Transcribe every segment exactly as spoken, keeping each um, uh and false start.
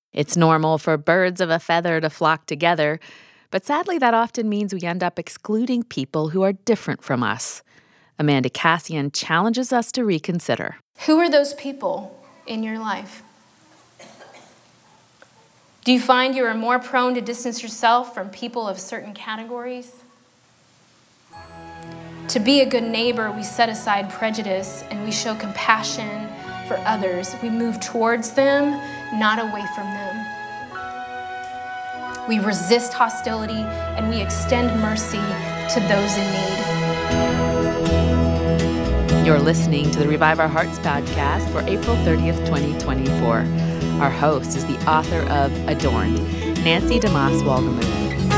It's normal for birds of a feather to flock together, but sadly that often means we end up excluding people who are different from us. Amanda Cassian challenges us to reconsider. Who are those people in your life? Do you find you are more prone to distance yourself from people of certain categories? To be a good neighbor, we set aside prejudice and we show compassion for others. We move towards them, not away from them. We resist hostility and we extend mercy to those in need. You're listening to the Revive Our Hearts podcast for April thirtieth, twenty twenty-four. Our host is the author of Adorned, Nancy DeMoss Wolgemuth.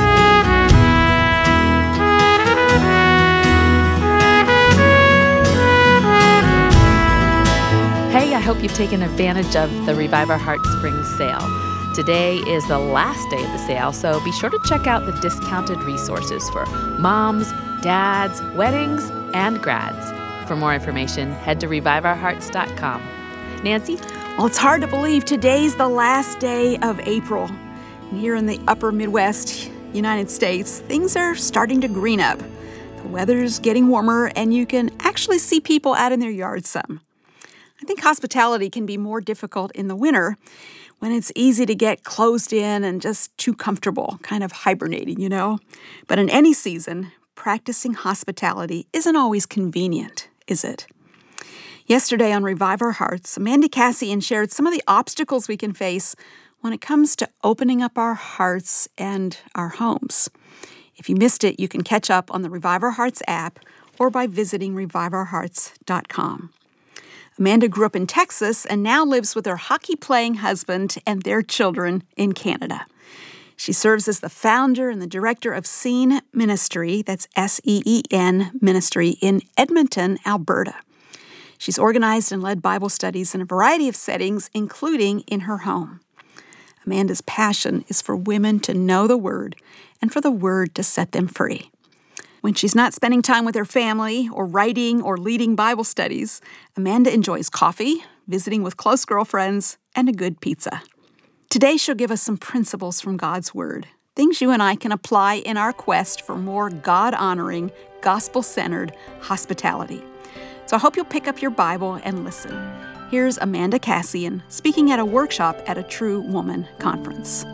Hey, I hope you've taken advantage of the Revive Our Hearts Spring Sale. Today is the last day of the sale, so be sure to check out the discounted resources for moms, dads, weddings, and grads. For more information, head to revive our hearts dot com. Nancy? Well, it's hard to believe today's the last day of April. And here in the upper Midwest, United States, things are starting to green up. The weather's getting warmer, and you can actually see people out in their yards some. I think hospitality can be more difficult in the winter when it's easy to get closed in and just too comfortable, kind of hibernating, you know? But in any season, practicing hospitality isn't always convenient, is it? Yesterday on Revive Our Hearts, Amanda Cassian shared some of the obstacles we can face when it comes to opening up our hearts and our homes. If you missed it, you can catch up on the Revive Our Hearts app or by visiting revive our hearts dot com. Amanda grew up in Texas and now lives with her hockey-playing husband and their children in Canada. She serves as the founder and the director of Seen Ministry, that's S E E N Ministry, in Edmonton, Alberta. She's organized and led Bible studies in a variety of settings, including in her home. Amanda's passion is for women to know the Word and for the Word to set them free. When she's not spending time with her family or writing or leading Bible studies, Amanda enjoys coffee, visiting with close girlfriends, and a good pizza. Today she'll give us some principles from God's Word, things you and I can apply in our quest for more God-honoring, gospel-centered hospitality. So I hope you'll pick up your Bible and listen. Here's Amanda Cassian speaking at a workshop at a True Woman conference.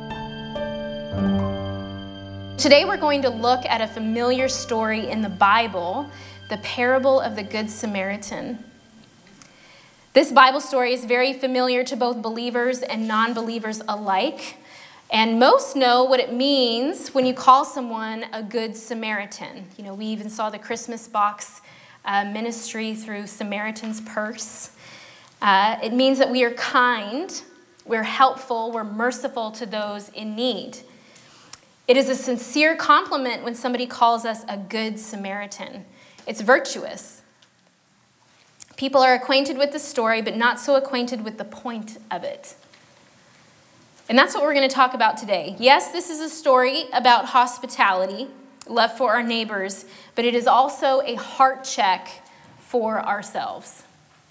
Today we're going to look at a familiar story in the Bible, the parable of the Good Samaritan. This Bible story is very familiar to both believers and non-believers alike, and most know what it means when you call someone a Good Samaritan. You know, we even saw the Christmas box uh, ministry through Samaritan's Purse. Uh, it means that we are kind, we're helpful, we're merciful to those in need. It is a sincere compliment when somebody calls us a good Samaritan. It's virtuous. People are acquainted with the story, but not so acquainted with the point of it. And that's what we're going to talk about today. Yes, this is a story about hospitality, love for our neighbors, but it is also a heart check for ourselves.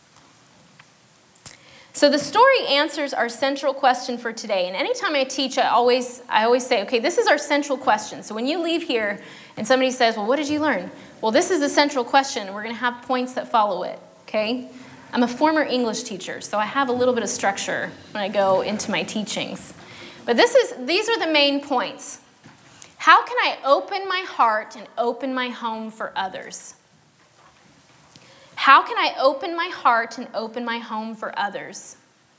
So the story answers our central question for today. And anytime I teach, I always I always say, okay, this is our central question. So when you leave here and somebody says, well, what did you learn? Well, this is the central question. We're going to have points that follow it, okay? I'm a former English teacher, so I have a little bit of structure when I go into my teachings. But this is these are the main points. How can I open my heart and open my home for others? How can I open my heart and open my home for others?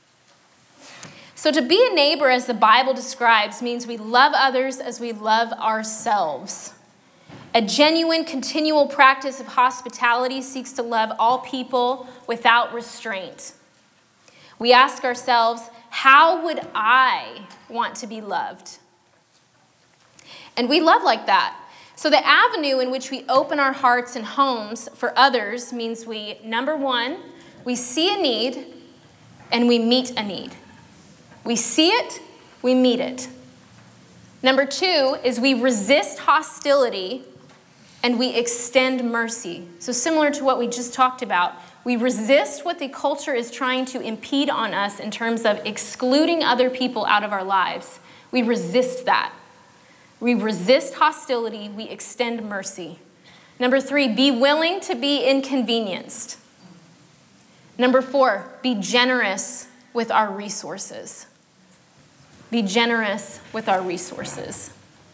So to be a neighbor, as the Bible describes, means we love others as we love ourselves. A genuine, continual practice of hospitality seeks to love all people without restraint. We ask ourselves, how would I want to be loved? And we love like that. So the avenue in which we open our hearts and homes for others means we, number one, we see a need and we meet a need. We see it, we meet it. Number two is we resist hostility and we extend mercy. So similar to what we just talked about, we We resist what the culture is trying to impede on us in terms of excluding other people out of our lives. We resist that. We resist hostility. We extend mercy. Number three, be willing to be inconvenienced. Number four, be generous with our resources. Be generous with our resources.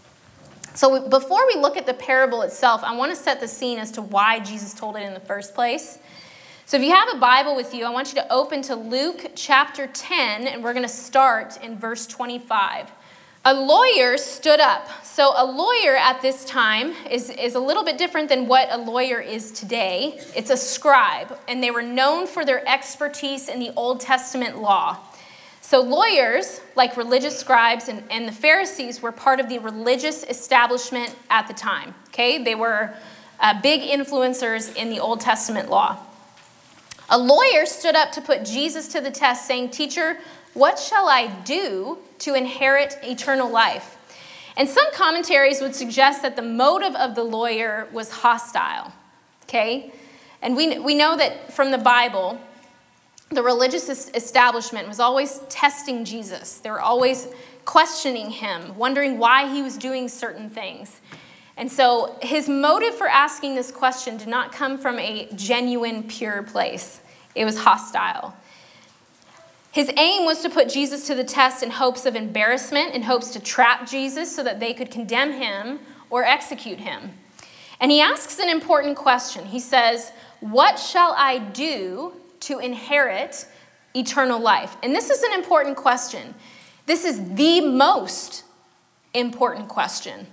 So before we look at the parable itself, I want to set the scene as to why Jesus told it in the first place. So if you have a Bible with you, I want you to open to Luke chapter ten, and we're going to start in verse twenty-five. A lawyer stood up. So a lawyer at this time is, is a little bit different than what a lawyer is today. It's a scribe, and they were known for their expertise in the Old Testament law. So lawyers, like religious scribes and, and the Pharisees, were part of the religious establishment at the time. Okay, they were uh, big influencers in the Old Testament law. A lawyer stood up to put Jesus to the test, saying, "Teacher, what shall I do to inherit eternal life?" And some commentaries would suggest that the motive of the lawyer was hostile. Okay? And we, we know that from the Bible, the religious establishment was always testing Jesus. They were always questioning him, wondering why he was doing certain things. And so his motive for asking this question did not come from a genuine, pure place. It was hostile. His aim was to put Jesus to the test in hopes of embarrassment, in hopes to trap Jesus so that they could condemn him or execute him. And he asks an important question. He says, "What shall I do to inherit eternal life?" And this is an important question. This is the most important question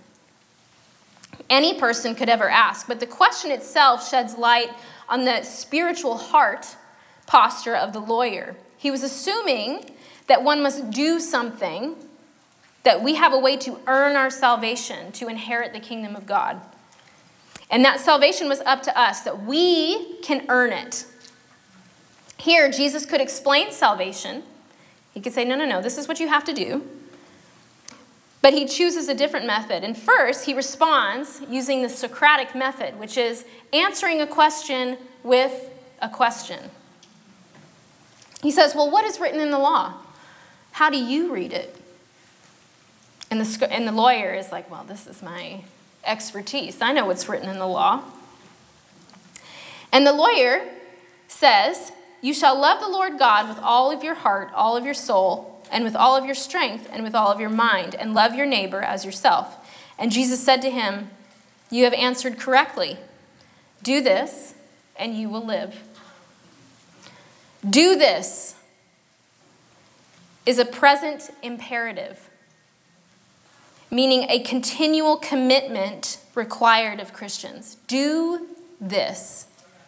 any person could ever ask. But the question itself sheds light on the spiritual heart posture of the lawyer. He was assuming that one must do something, that we have a way to earn our salvation, to inherit the kingdom of God. And that salvation was up to us, that we can earn it. Here, Jesus could explain salvation. He could say, no, no, no, this is what you have to do. But he chooses a different method. And first, he responds using the Socratic method, which is answering a question with a question. He says, well, what is written in the law? How do you read it? And the, and the lawyer is like, well, this is my expertise. I know what's written in the law. And the lawyer says, "You shall love the Lord God with all of your heart, all of your soul, and with all of your strength, and with all of your mind, and love your neighbor as yourself." And Jesus said to him, "You have answered correctly. Do this, and you will live." Do this is a present imperative, meaning a continual commitment required of Christians. Do this.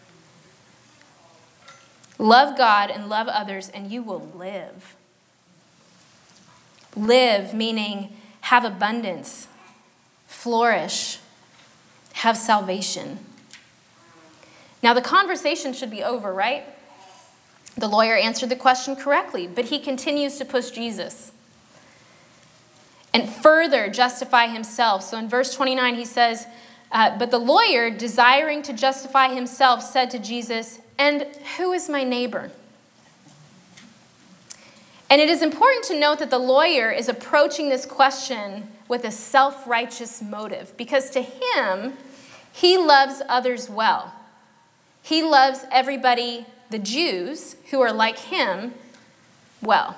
Love God and love others, and you will live. Live, meaning have abundance, flourish, have salvation. Now, the conversation should be over, right? The lawyer answered the question correctly, but he continues to push Jesus and further justify himself. So in verse twenty-nine, he says, uh, but the lawyer, desiring to justify himself, said to Jesus, "And who is my neighbor?" And it is important to note that the lawyer is approaching this question with a self-righteous motive, because to him, he loves others well. He loves everybody, the Jews, who are like him, well.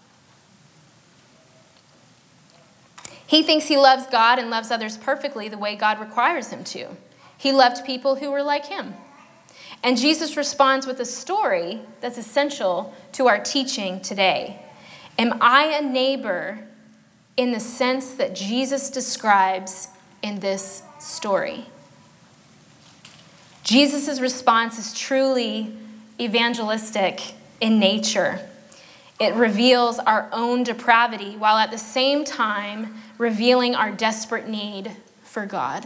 He thinks he loves God and loves others perfectly the way God requires him to. He loved people who were like him. And Jesus responds with a story that's essential to our teaching today. Am I a neighbor in the sense that Jesus describes in this story? Jesus' response is truly evangelistic in nature. It reveals our own depravity while at the same time revealing our desperate need for God.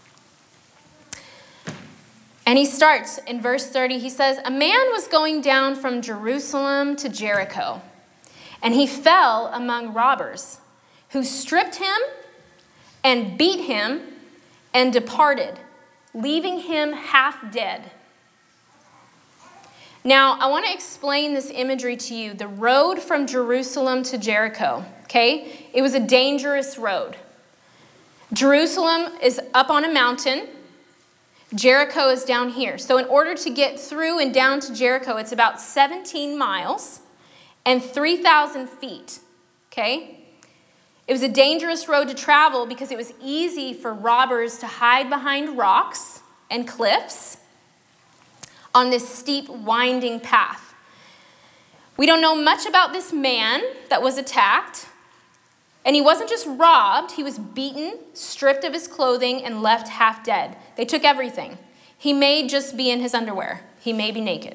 And he starts in verse thirty. He says, "A man was going down from Jerusalem to Jericho, and he fell among robbers, who stripped him and beat him and departed, leaving him half dead. Now, I want to explain this imagery to you. The road from Jerusalem to Jericho, okay? It was a dangerous road. Jerusalem is up on a mountain. Jericho is down here. So in order to get through and down to Jericho, it's about seventeen miles and three thousand feet, okay? It was a dangerous road to travel because it was easy for robbers to hide behind rocks and cliffs on this steep, winding path. We don't know much about this man that was attacked. And he wasn't just robbed, he was beaten, stripped of his clothing, and left half dead. They took everything. He may just be in his underwear. He may be naked.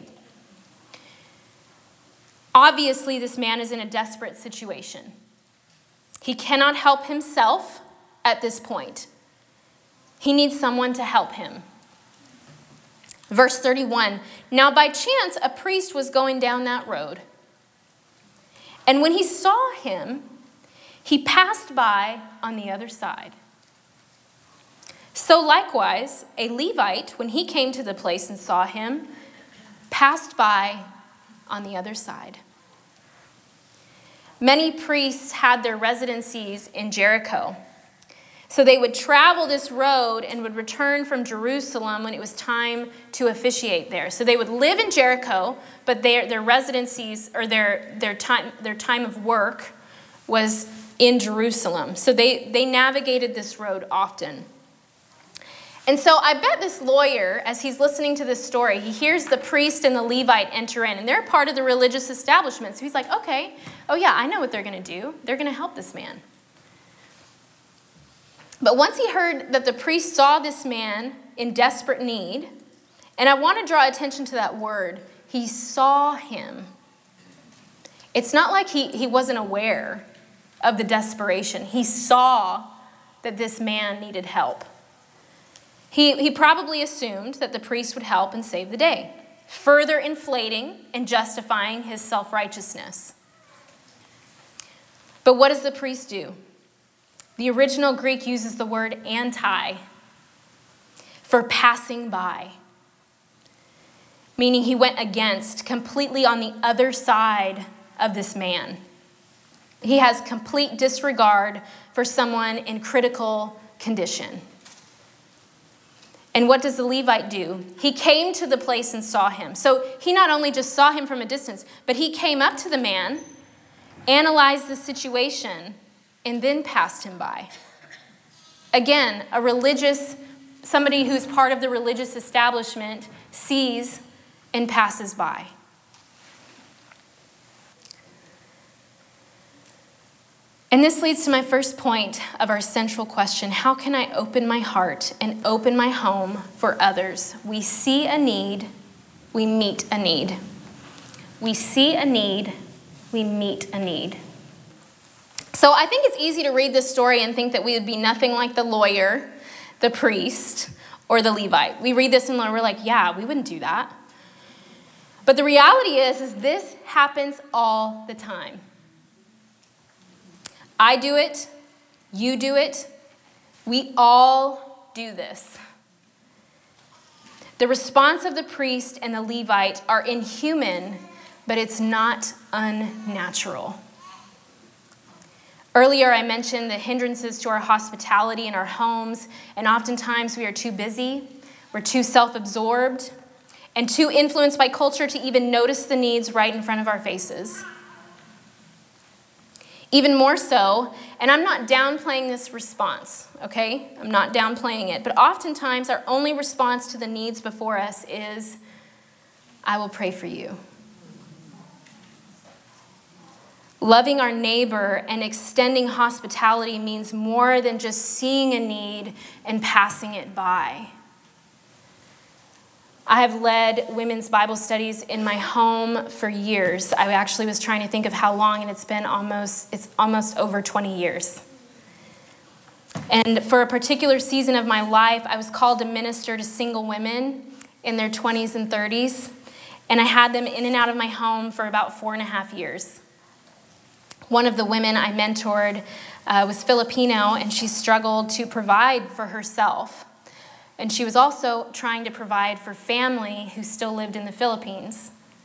Obviously, this man is in a desperate situation. He cannot help himself at this point. He needs someone to help him. Verse thirty-one, now by chance a priest was going down that road. And when he saw him, he passed by on the other side. So likewise, a Levite, when he came to the place and saw him, passed by on the other side. Many priests had their residencies in Jericho. So they would travel this road and would return from Jerusalem when it was time to officiate there. So they would live in Jericho, but their, their residencies or their, their, time, their time of work was in Jerusalem. So they, they navigated this road often. And so I bet this lawyer, as he's listening to this story, he hears the priest and the Levite enter in, and they're part of the religious establishment. So he's like, okay, oh yeah, I know what they're going to do. They're going to help this man. But once he heard that the priest saw this man in desperate need, and I want to draw attention to that word, he saw him. It's not like he, he wasn't aware of the desperation. He saw that this man needed help. He, he probably assumed that the priest would help and save the day, further inflating and justifying his self-righteousness. But what does the priest do? The original Greek uses the word anti for passing by, meaning he went against, completely on the other side of this man. He has complete disregard for someone in critical condition. And what does the Levite do? He came to the place and saw him. So he not only just saw him from a distance, but he came up to the man, analyzed the situation, and then passed him by. Again, a religious, somebody who's part of the religious establishment sees and passes by. And this leads to my first point of our central question. How can I open my heart and open my home for others? We see a need, we meet a need. We see a need, we meet a need. So I think it's easy to read this story and think that we would be nothing like the lawyer, the priest, or the Levite. We read this and we're like, yeah, we wouldn't do that. But the reality is, is this happens all the time. I do it, you do it, we all do this. The response of the priest and the Levite are inhuman, but it's not unnatural. Earlier, I mentioned the hindrances to our hospitality in our homes, and oftentimes we are too busy, we're too self-absorbed, and too influenced by culture to even notice the needs right in front of our faces. Even more so, and I'm not downplaying this response, okay? I'm not downplaying it, but oftentimes our only response to the needs before us is, I will pray for you. Loving our neighbor and extending hospitality means more than just seeing a need and passing it by. I have led women's Bible studies in my home for years. I actually was trying to think of how long, and it's been almost, it's almost over twenty years. And for a particular season of my life, I was called to minister to single women in their twenties and thirties, and I had them in and out of my home for about four and a half years. One of the women I mentored uh, was Filipino, and she struggled to provide for herself. And she was also trying to provide for family who still lived in the Philippines.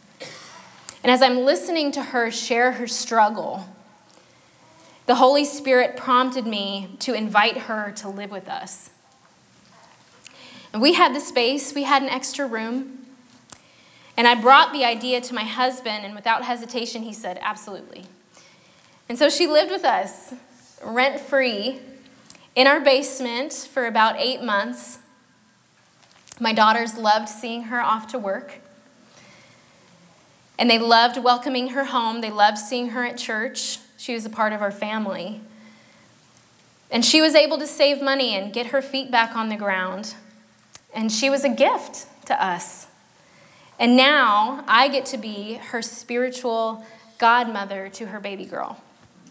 And as I'm listening to her share her struggle, the Holy Spirit prompted me to invite her to live with us. And we had the space, we had an extra room. And I brought the idea to my husband, and without hesitation, he said, absolutely. And so she lived with us, rent-free, in our basement for about eight months. My daughters loved seeing her off to work. And they loved welcoming her home. They loved seeing her at church. She was a part of our family. And she was able to save money and get her feet back on the ground. And she was a gift to us. And now I get to be her spiritual godmother to her baby girl.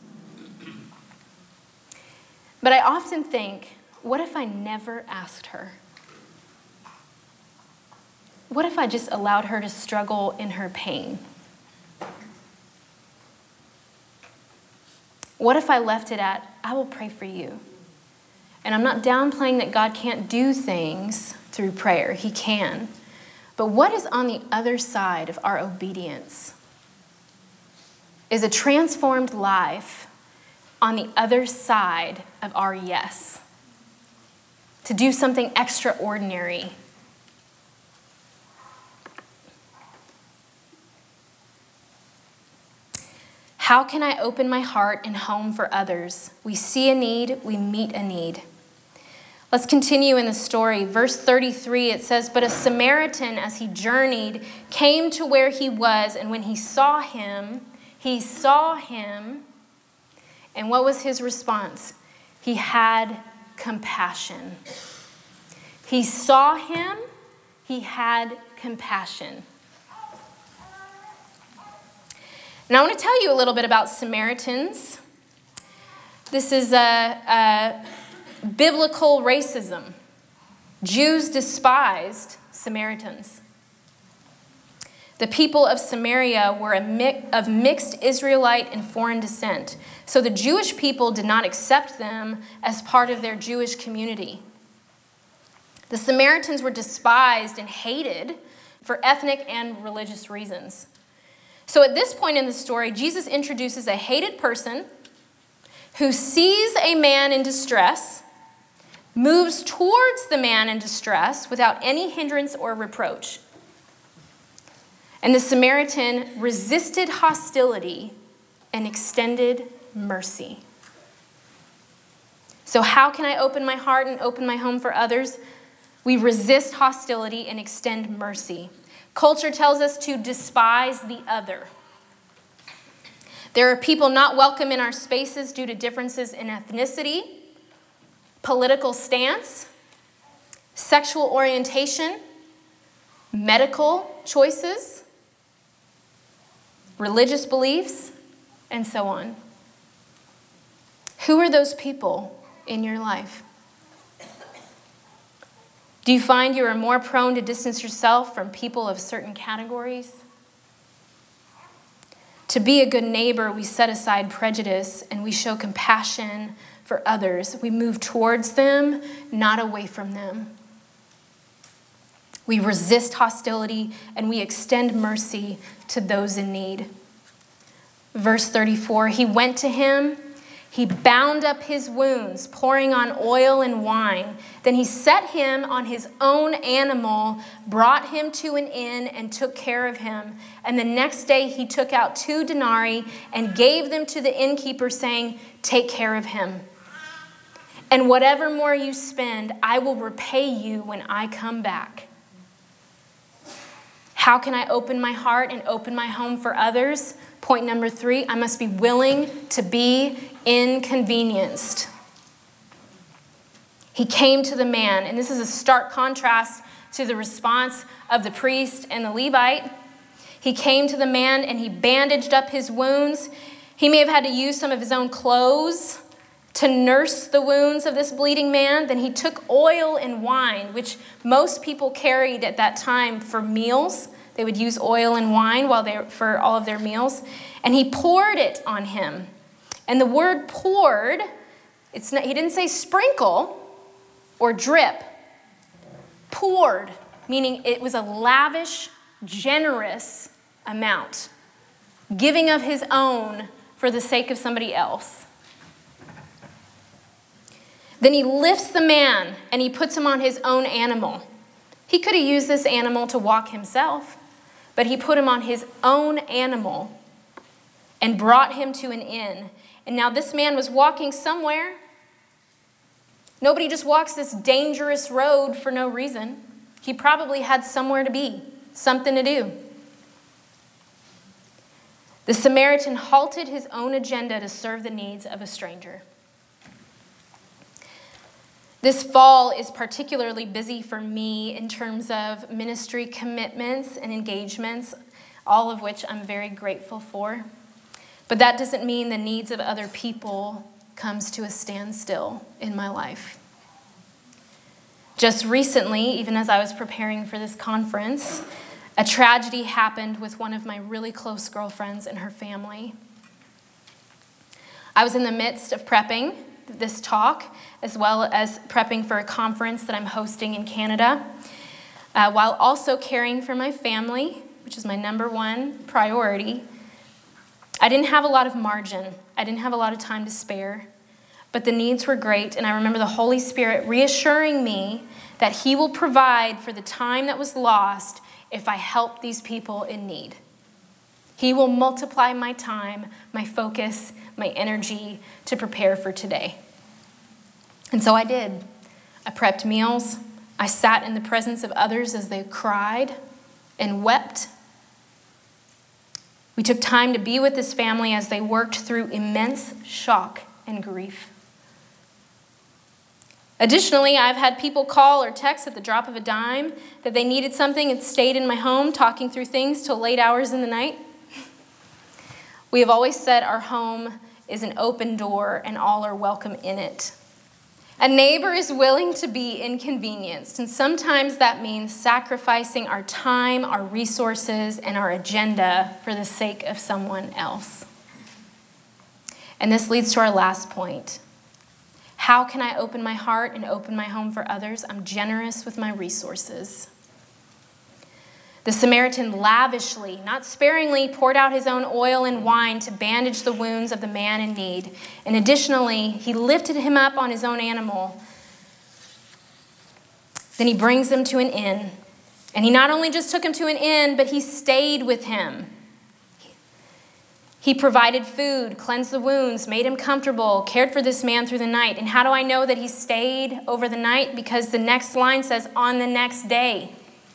But I often think, what if I never asked her? What if I just allowed her to struggle in her pain? What if I left it at, I will pray for you? And I'm not downplaying that God can't do things through prayer. He can. But what is on the other side of our obedience? Is a transformed life on the other side of our yes? To do something extraordinary. How can I open my heart and home for others? We see a need, we meet a need. Let's continue in the story. Verse thirty-three, it says, "But a Samaritan, as he journeyed, came to where he was, and when he saw him, he saw him, and what was his response? He had compassion." He saw him, he had compassion. Now I want to tell you a little bit about Samaritans. This is a, a biblical racism. Jews despised Samaritans. The people of Samaria were a mi- of mixed Israelite and foreign descent, so the Jewish people did not accept them as part of their Jewish community. The Samaritans were despised and hated for ethnic and religious reasons. So at this point in the story, Jesus introduces a hated person who sees a man in distress, moves towards the man in distress without any hindrance or reproach. And the Samaritan resisted hostility and extended mercy. So how can I open my heart and open my home for others? We resist hostility and extend mercy. Culture tells us to despise the other. There are people not welcome in our spaces due to differences in ethnicity, political stance, sexual orientation, medical choices, religious beliefs, and so on. Who are those people in your life? Do you find you are more prone to distance yourself from people of certain categories? To be a good neighbor, we set aside prejudice and we show compassion for others. We move towards them, not away from them. We resist hostility and we extend mercy to those in need. Verse thirty-four, he went to him. He bound up his wounds, pouring on oil and wine. Then he set him on his own animal, brought him to an inn, and took care of him. And the next day he took out two denarii and gave them to the innkeeper, saying, "Take care of him. And whatever more you spend, I will repay you when I come back." How can I open my heart and open my home for others? Point number three, I must be willing to be inconvenienced. He came to the man, and this is a stark contrast to the response of the priest and the Levite. He came to the man and he bandaged up his wounds. He may have had to use some of his own clothes to nurse the wounds of this bleeding man. Then he took oil and wine, which most people carried at that time for meals. They would use oil and wine while they for all of their meals. And he poured it on him. And the word poured, it's not, he didn't say sprinkle or drip. Poured, meaning it was a lavish, generous amount. giving of his own for the sake of somebody else. Then he lifts the man and he puts him on his own animal. He could have used this animal to walk himself, but he put him on his own animal and brought him to an inn. And now this man was walking somewhere. Nobody just walks this dangerous road for no reason. He probably had somewhere to be, something to do. The Samaritan halted his own agenda to serve the needs of a stranger. This fall is particularly busy for me in terms of ministry commitments and engagements, all of which I'm very grateful for. But that doesn't mean the needs of other people comes to a standstill in my life. Just recently, even as I was preparing for this conference, a tragedy happened with one of my really close girlfriends and her family. I was in the midst of prepping this talk, as well as prepping for a conference that I'm hosting in Canada, uh, while also caring for my family, which is my number one priority. I didn't have a lot of margin. I didn't have a lot of time to spare, but the needs were great, and I remember the Holy Spirit reassuring me that he will provide for the time that was lost if I help these people in need. He will multiply my time, my focus, my energy to prepare for today. And so I did. I prepped meals. I sat in the presence of others as they cried and wept. We took time to be with this family as they worked through immense shock and grief. Additionally, I've had people call or text at the drop of a dime that they needed something and stayed in my home talking through things till late hours in the night. We have always said our home is an open door and all are welcome in it. A neighbor is willing to be inconvenienced, and sometimes that means sacrificing our time, our resources, and our agenda for the sake of someone else. And this leads to our last point. How can I open my heart and open my home for others? I'm generous with my resources. The Samaritan lavishly, not sparingly, poured out his own oil and wine to bandage the wounds of the man in need. And additionally, he lifted him up on his own animal. Then he brings him to an inn. And he not only just took him to an inn, but he stayed with him. He provided food, cleansed the wounds, made him comfortable, cared for this man through the night. And how do I know that he stayed over the night? Because the next line says, on the next day.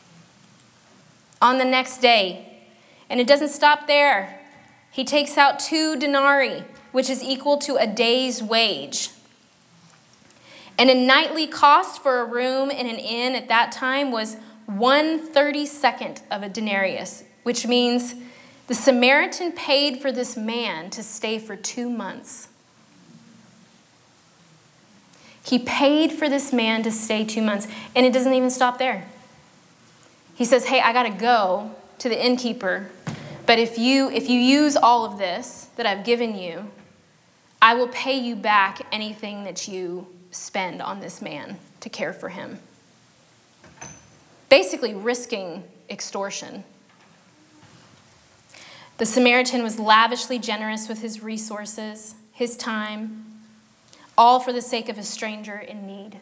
On the next day. And it doesn't stop there. He takes out two denarii, which is equal to a day's wage. And a nightly cost for a room in an inn at that time was one thirty-second of a denarius, which means the Samaritan paid for this man to stay for two months. He paid for this man to stay two months. And it doesn't even stop there. He says, hey, I got to go to the innkeeper. But if you, if you use all of this that I've given you, I will pay you back anything that you spend on this man to care for him. Basically risking extortion. The Samaritan was lavishly generous with his resources, his time, all for the sake of a stranger in need.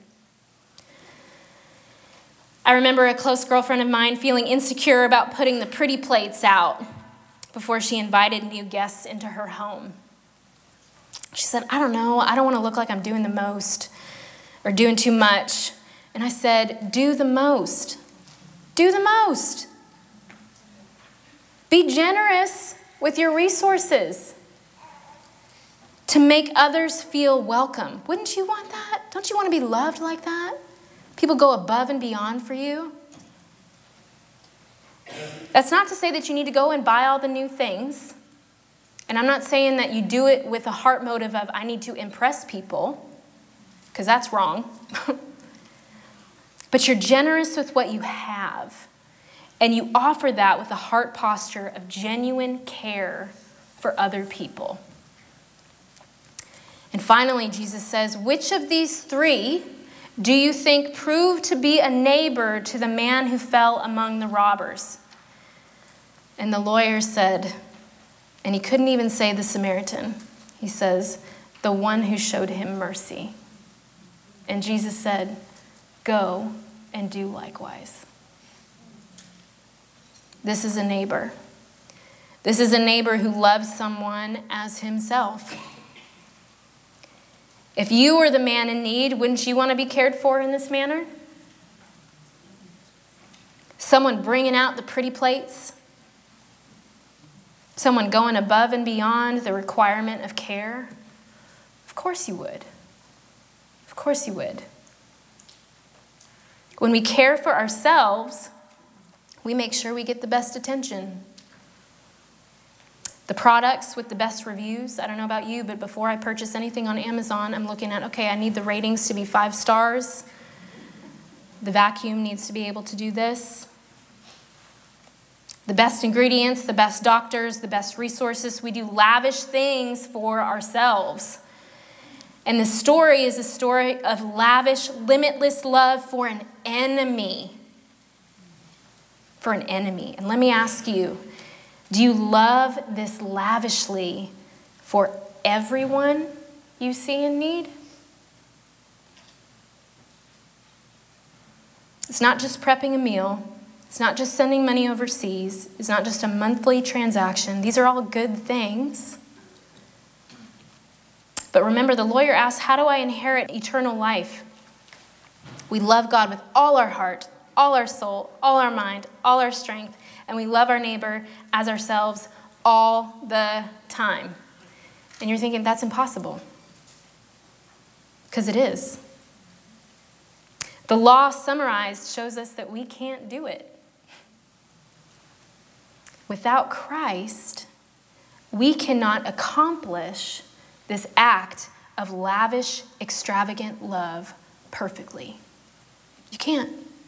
I remember a close girlfriend of mine feeling insecure about putting the pretty plates out before she invited new guests into her home. She said, I don't know, I don't want to look like I'm doing the most or doing too much. And I said, do the most. Do the most. Be generous with your resources to make others feel welcome. Wouldn't you want that? Don't you want to be loved like that? People go above and beyond for you. That's not to say that you need to go and buy all the new things. And I'm not saying that you do it with a heart motive of, I need to impress people, because that's wrong. But you're generous with what you have. And you offer that with a heart posture of genuine care for other people. And finally, Jesus says, which of these three do you think proved to be a neighbor to the man who fell among the robbers? And the lawyer said, And he couldn't even say the Samaritan. He says, the one who showed him mercy. And Jesus said, go and do likewise. This is a neighbor. This is a neighbor who loves someone as himself. If you were the man in need, wouldn't you want to be cared for in this manner? Someone bringing out the pretty plates. Someone going above and beyond the requirement of care. Of course you would. Of course you would. When we care for ourselves, we make sure we get the best attention. The products with the best reviews, I don't know about you, but before I purchase anything on Amazon, I'm looking at, okay, I need the ratings to be five stars. The vacuum needs to be able to do this. The best ingredients, the best doctors, the best resources. We do lavish things for ourselves. And the story is a story of lavish, limitless love for an enemy. For an enemy. And let me ask you, do you love this lavishly for everyone you see in need? It's not just prepping a meal. It's not just sending money overseas. It's not just a monthly transaction. These are all good things. But remember, the lawyer asked, how do I inherit eternal life? We love God with all our heart, all our soul, all our mind, all our strength, and we love our neighbor as ourselves all the time. And you're thinking, that's impossible. Because it is. The law summarized shows us that we can't do it. Without Christ, we cannot accomplish this act of lavish, extravagant love perfectly. You can't.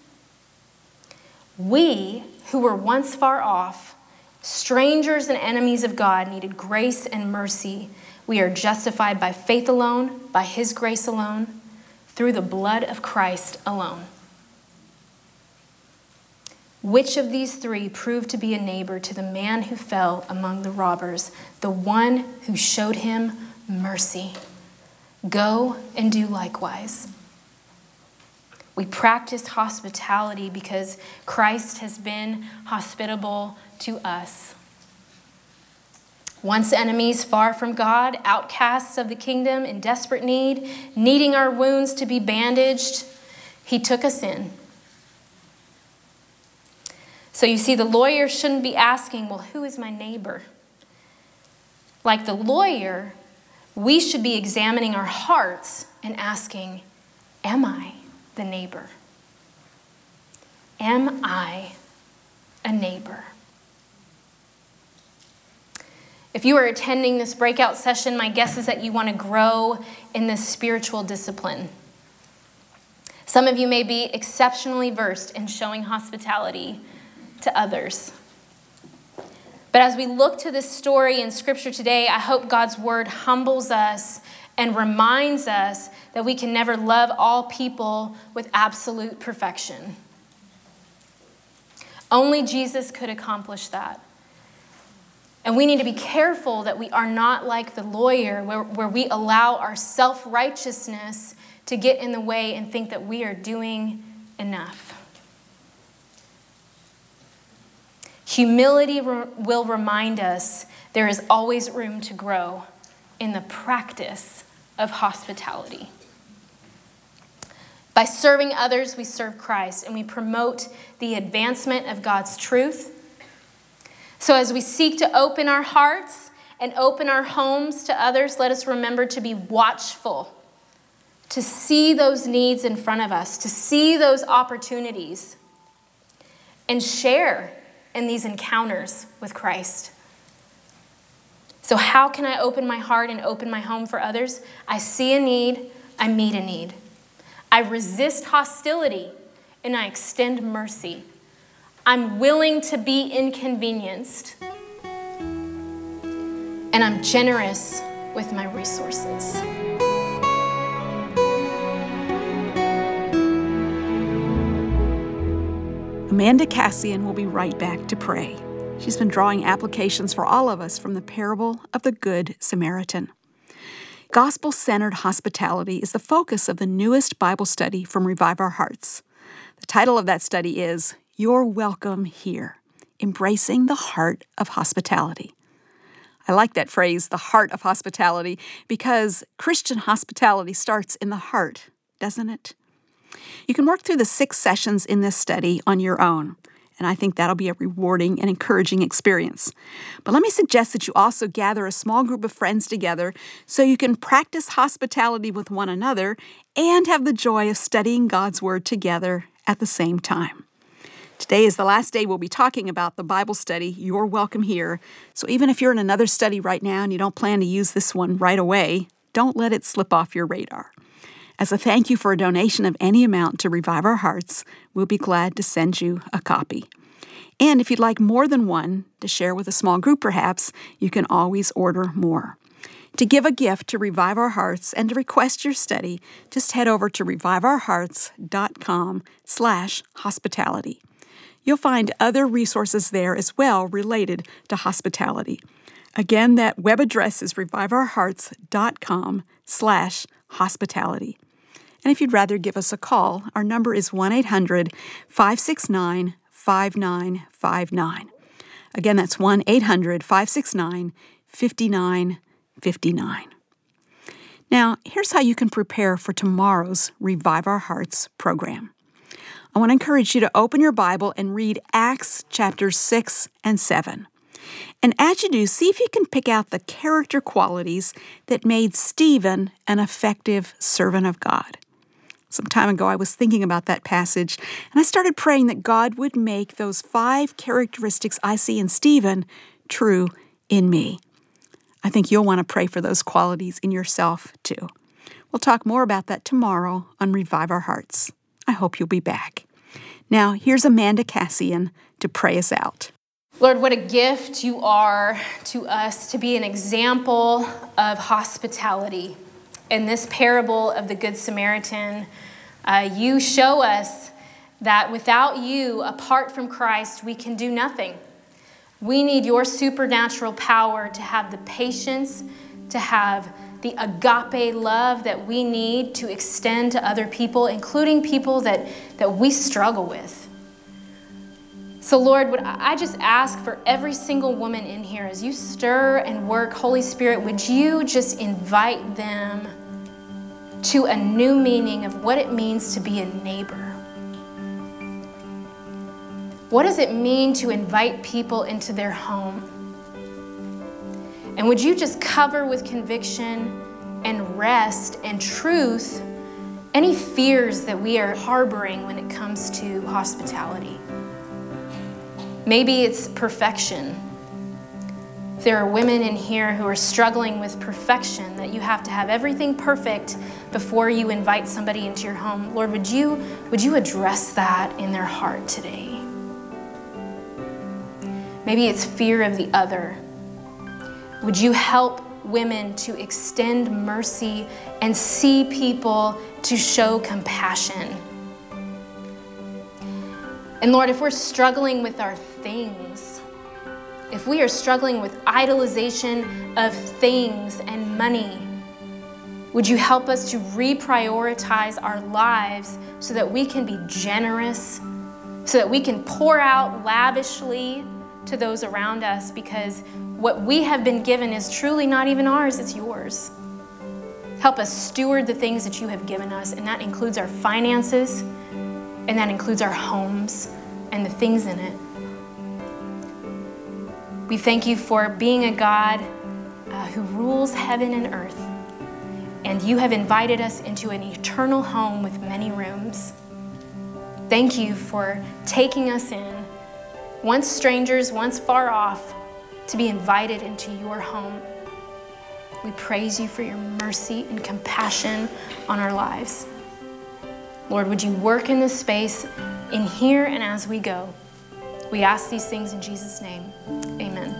We, who were once far off, strangers and enemies of God, needed grace and mercy. We are justified by faith alone, by his grace alone, through the blood of Christ alone. Which of these three proved to be a neighbor to the man who fell among the robbers, the one who showed him mercy? Go and do likewise. We practice hospitality because Christ has been hospitable to us. Once enemies, far from God, outcasts of the kingdom, in desperate need, needing our wounds to be bandaged, he took us in. So you see, the lawyer shouldn't be asking, well, who is my neighbor? Like the lawyer, we should be examining our hearts and asking, am I the neighbor? Am I a neighbor? If you are attending this breakout session, my guess is that you want to grow in this spiritual discipline. Some of you may be exceptionally versed in showing hospitality to others. But as we look to this story in Scripture today, I hope God's word humbles us and reminds us that we can never love all people with absolute perfection. Only Jesus could accomplish that. And we need to be careful that we are not like the lawyer, where, where we allow our self-righteousness to get in the way and think that we are doing enough. Humility re- will remind us there is always room to grow in the practice of hospitality. By serving others, we serve Christ, and we promote the advancement of God's truth. So as we seek to open our hearts and open our homes to others, let us remember to be watchful, to see those needs in front of us, to see those opportunities, and share in these encounters with Christ. So how can I open my heart and open my home for others? I see a need, I meet a need. I resist hostility, and I extend mercy. I'm willing to be inconvenienced, and I'm generous with my resources. Amanda Cassian will be right back to pray. She's been drawing applications for all of us from the parable of the Good Samaritan. Gospel-centered hospitality is the focus of the newest Bible study from Revive Our Hearts. The title of that study is You're Welcome Here, Embracing the Heart of Hospitality. I like that phrase, the heart of hospitality, because Christian hospitality starts in the heart, doesn't it? You can work through the six sessions in this study on your own, and I think that'll be a rewarding and encouraging experience. But let me suggest that you also gather a small group of friends together so you can practice hospitality with one another and have the joy of studying God's Word together at the same time. Today is the last day we'll be talking about the Bible study, You're Welcome Here. So even if you're in another study right now and you don't plan to use this one right away, don't let it slip off your radar. As a thank you for a donation of any amount to Revive Our Hearts, we'll be glad to send you a copy. And if you'd like more than one to share with a small group perhaps, you can always order more. To give a gift to Revive Our Hearts and to request your study, just head over to reviveourhearts.com slash hospitality. You'll find other resources there as well related to hospitality. Again, that web address is reviveourhearts.com slash hospitality. And if you'd rather give us a call, our number is one eight hundred five six nine five nine five nine. Again, that's one eight hundred five six nine five nine five nine. Now, here's how you can prepare for tomorrow's Revive Our Hearts program. I want to encourage you to open your Bible and read Acts chapters six and seven. And as you do, see if you can pick out the character qualities that made Stephen an effective servant of God. Some time ago, I was thinking about that passage, and I started praying that God would make those five characteristics I see in Stephen true in me. I think you'll want to pray for those qualities in yourself, too. We'll talk more about that tomorrow on Revive Our Hearts. I hope you'll be back. Now, here's Amanda Cassian to pray us out. Lord, what a gift you are to us to be an example of hospitality. In this parable of the Good Samaritan, uh, you show us that without you, apart from Christ, we can do nothing. We need your supernatural power to have the patience, to have the agape love that we need to extend to other people, including people that, that we struggle with. So Lord, would I just ask for every single woman in here, as you stir and work, Holy Spirit, would you just invite them to a new meaning of what it means to be a neighbor? What does it mean to invite people into their home? And would you just cover with conviction and rest and truth any fears that we are harboring when it comes to hospitality? Maybe it's perfection. If there are women in here who are struggling with perfection, that you have to have everything perfect before you invite somebody into your home, Lord, would you, would you address that in their heart today? Maybe it's fear of the other. Would you help women to extend mercy and see people to show compassion? And Lord, if we're struggling with our things, if we are struggling with idolization of things and money, would you help us to reprioritize our lives so that we can be generous, so that we can pour out lavishly to those around us, because what we have been given is truly not even ours, it's yours. Help us steward the things that you have given us, and that includes our finances, and that includes our homes and the things in it. We thank you for being a God uh, who rules heaven and earth, and you have invited us into an eternal home with many rooms. Thank you for taking us in, once strangers, once far off, to be invited into your home. We praise you for your mercy and compassion on our lives. Lord, would you work in this space, in here and as we go? We ask these things in Jesus' name. Amen.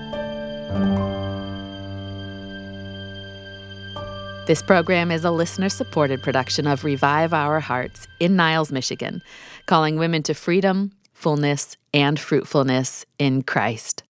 This program is a listener-supported production of Revive Our Hearts in Niles, Michigan, calling women to freedom, fullness, and fruitfulness in Christ.